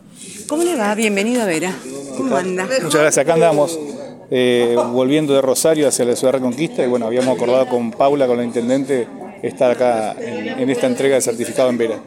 ¿Cómo le va? Bienvenido a Vera. ¿Cómo anda? Muchas gracias, acá andamos volviendo de Rosario hacia la ciudad de Reconquista y bueno, habíamos acordado con Paula, con la intendente, estar acá en esta entrega de certificado en Vera.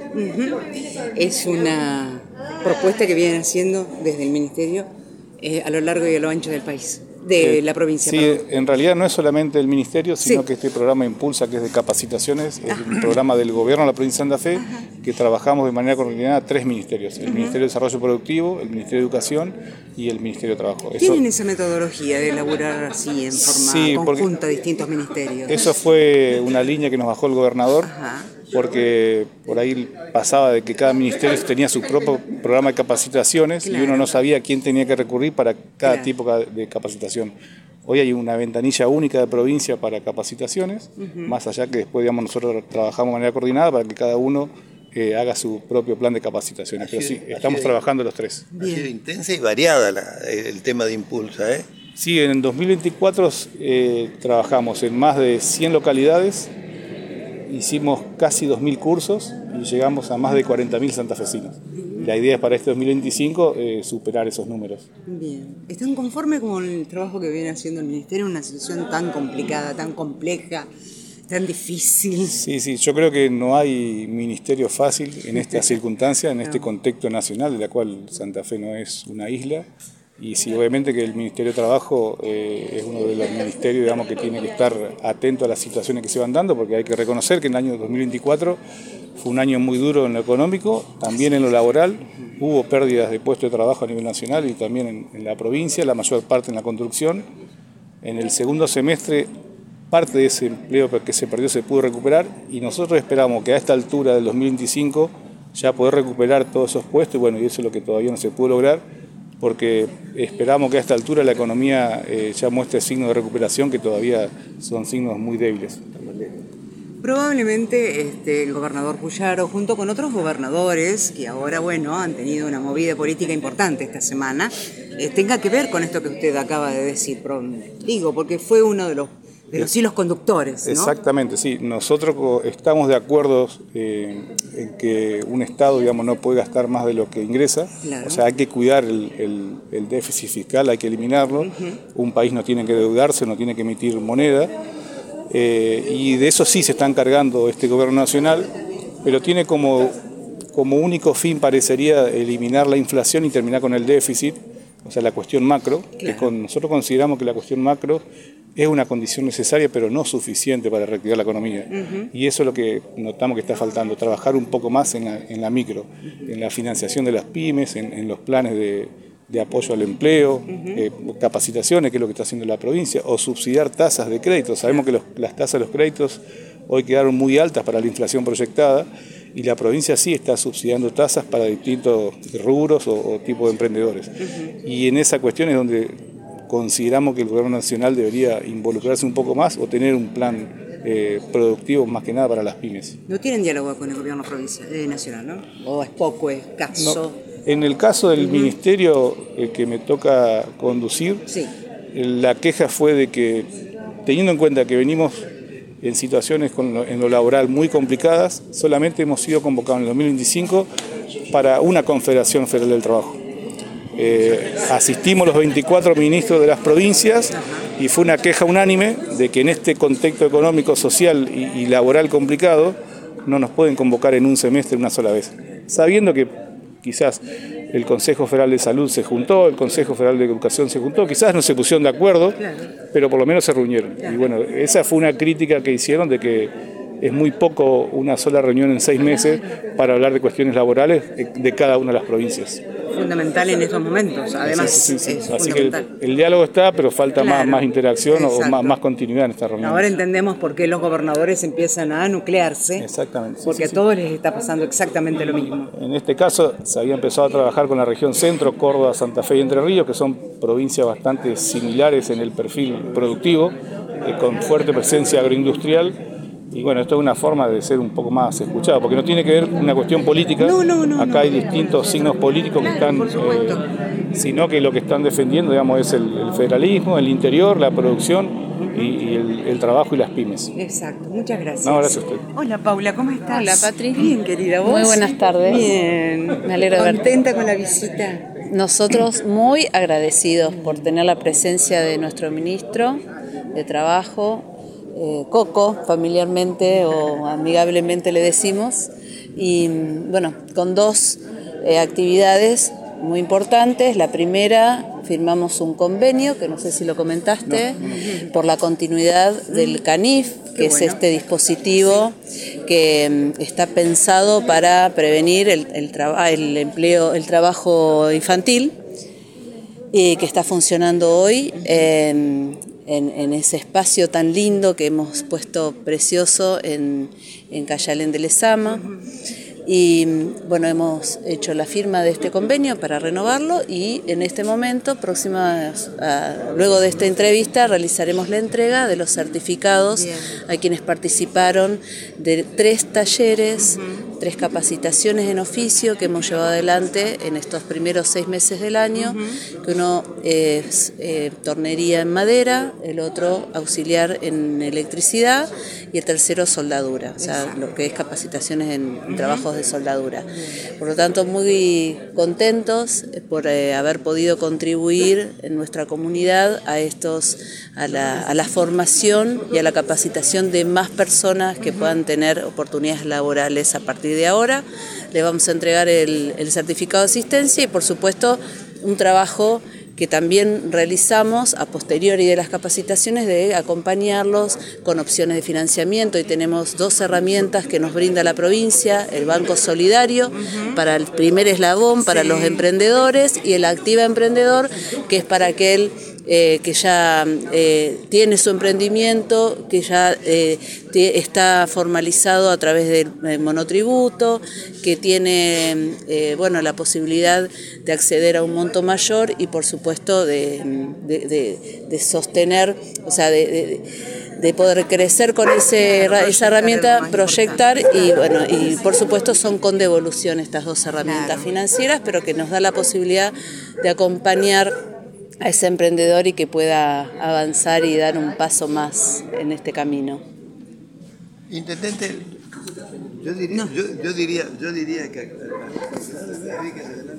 Es una propuesta que vienen haciendo desde el Ministerio a lo largo y a lo ancho del país, de la provincia. Sí, perdón. En realidad no es solamente el Ministerio, sino Sí. que este programa Impulsa, que es de capacitaciones, es un programa del gobierno de la provincia de Santa Fe, que trabajamos de manera coordinada 3 ministerios, el Ministerio de Desarrollo Productivo, el Ministerio de Educación y el Ministerio de Trabajo. ¿Tienen esa metodología de elaborar así en forma conjunta distintos ministerios? Eso fue una línea que nos bajó el gobernador, Ajá. porque por ahí pasaba de que cada ministerio tenía su propio programa de capacitaciones y uno no sabía a quién tenía que recurrir para cada tipo de capacitación. Hoy hay una ventanilla única de provincia para capacitaciones, más allá que después, digamos, nosotros trabajamos de manera coordinada para que cada uno haga su propio plan de capacitaciones. Pero sí, estamos trabajando los 3. Ha sido intensa y variada el tema de Impulsa, ¿eh? Sí, en 2024 trabajamos en más de 100 localidades, hicimos casi 2.000 cursos y llegamos a más de 40.000 santafesinos. La idea es para este 2025 superar esos números. Bien. ¿Están conformes con el trabajo que viene haciendo el Ministerio en una situación tan complicada, tan compleja, tan difícil? Sí, yo creo que no hay ministerio fácil en esta circunstancia, en este contexto nacional, de la cual Santa Fe no es una isla. Y sí, obviamente que el Ministerio de Trabajo es uno de los ministerios, digamos, que tiene que estar atento a las situaciones que se van dando, porque hay que reconocer que el año 2024 fue un año muy duro en lo económico, también en lo laboral. Hubo pérdidas de puestos de trabajo a nivel nacional y también en la provincia, la mayor parte en la construcción. En el segundo semestre, parte de ese empleo que se perdió se pudo recuperar y nosotros esperamos que a esta altura del 2025 ya poder recuperar todos esos puestos, y bueno, y eso es lo que todavía no se pudo lograr, porque esperamos que a esta altura la economía ya muestre signos de recuperación que todavía son signos muy débiles. Probablemente el gobernador Puyaro, junto con otros gobernadores que ahora, bueno, han tenido una movida política importante esta semana, tenga que ver con esto que usted acaba de decir. Digo, porque fue uno de los hilos conductores, ¿no? Exactamente, sí. Nosotros estamos de acuerdo en que un Estado, digamos, no puede gastar más de lo que ingresa. Claro. O sea, hay que cuidar el déficit fiscal, hay que eliminarlo. Un país no tiene que endeudarse, no tiene que emitir moneda. Y de eso sí se está encargando este gobierno nacional, pero tiene como único fin, parecería, eliminar la inflación y terminar con el déficit, o sea, la cuestión macro. Claro. Que nosotros consideramos que la cuestión macro es una condición necesaria, pero no suficiente para reactivar la economía. Y eso es lo que notamos que está faltando, trabajar un poco más en la micro, en la financiación de las pymes, en los planes de apoyo al empleo, capacitaciones, que es lo que está haciendo la provincia, o subsidiar tasas de crédito. Sabemos que las tasas de los créditos hoy quedaron muy altas para la inflación proyectada, y la provincia sí está subsidiando tasas para distintos rubros o tipos de emprendedores. Y en esa cuestión es donde consideramos que el gobierno nacional debería involucrarse un poco más o tener un plan productivo más que nada para las pymes. ¿No tienen diálogo con el gobierno nacional, no? ¿O es poco, escaso? No. En el caso del ministerio que me toca conducir, sí, la queja fue de que, teniendo en cuenta que venimos en situaciones en lo laboral muy complicadas, solamente hemos sido convocados en el 2025 para una Confederación Federal del Trabajo. Asistimos los 24 ministros de las provincias y fue una queja unánime de que en este contexto económico, social y laboral complicado no nos pueden convocar en un semestre una sola vez, sabiendo que quizás el Consejo Federal de Salud se juntó, el Consejo Federal de Educación se juntó, quizás no se pusieron de acuerdo, pero por lo menos se reunieron. Y bueno, esa fue una crítica que hicieron de que es muy poco una sola reunión en 6 meses para hablar de cuestiones laborales de cada una de las provincias. Fundamental en estos momentos, además. Sí. Es así fundamental. Que el diálogo está, pero falta más interacción o más continuidad en esta reunión. Ahora entendemos por qué los gobernadores empiezan a nuclearse. Exactamente. Porque a todos les está pasando exactamente lo mismo. En este caso se había empezado a trabajar con la región centro, Córdoba, Santa Fe y Entre Ríos, que son provincias bastante similares en el perfil productivo, con fuerte presencia agroindustrial. Y bueno, esto es una forma de ser un poco más escuchado, porque no tiene que ver con una cuestión política. No, acá hay distintos signos políticos que están, sino que lo que están defendiendo, digamos, es el federalismo, el interior, la producción, y el trabajo y las pymes. Exacto, muchas gracias. No, gracias a usted. Hola Paula, ¿cómo estás? Hola Patri. Bien, querida, ¿vos? Muy buenas tardes. Bien. Me alegro de verte. ¿Contenta con la visita? Nosotros muy agradecidos por tener la presencia de nuestro ministro de Trabajo, Coco, familiarmente o amigablemente le decimos, y bueno, con dos actividades muy importantes. La primera, firmamos un convenio, que no sé si lo comentaste, por la continuidad del CANIF, que es este dispositivo que está pensado para prevenir el trabajo infantil, que está funcionando hoy en ese espacio tan lindo que hemos puesto precioso en Cayalén de Lezama. Y bueno, hemos hecho la firma de este convenio para renovarlo y en este momento, luego de esta entrevista, realizaremos la entrega de los certificados a quienes participaron de 3 talleres, 3 capacitaciones en oficio que hemos llevado adelante en estos primeros 6 meses del año, que uno es tornería en madera, el otro auxiliar en electricidad y el tercero soldadura, o sea, lo que es capacitaciones en trabajos de soldadura. Por lo tanto, muy contentos por haber podido contribuir en nuestra comunidad a la formación y a la capacitación de más personas que puedan tener oportunidades laborales a partir de ahora. Le vamos a entregar el certificado de asistencia y, por supuesto, un trabajo que también realizamos a posteriori de las capacitaciones de acompañarlos con opciones de financiamiento, y tenemos 2 herramientas que nos brinda la provincia: el Banco Solidario para el primer eslabón para los emprendedores, y el Activa Emprendedor, que es para aquel que ya tiene su emprendimiento, que ya está formalizado a través del monotributo, que tiene la posibilidad de acceder a un monto mayor y, por supuesto, de sostener, o sea, de poder crecer con esa herramienta, proyectar y por supuesto son con devolución estas 2 herramientas financieras, pero que nos da la posibilidad de acompañar a ese emprendedor y que pueda avanzar y dar un paso más en este camino. Intendente, yo diría que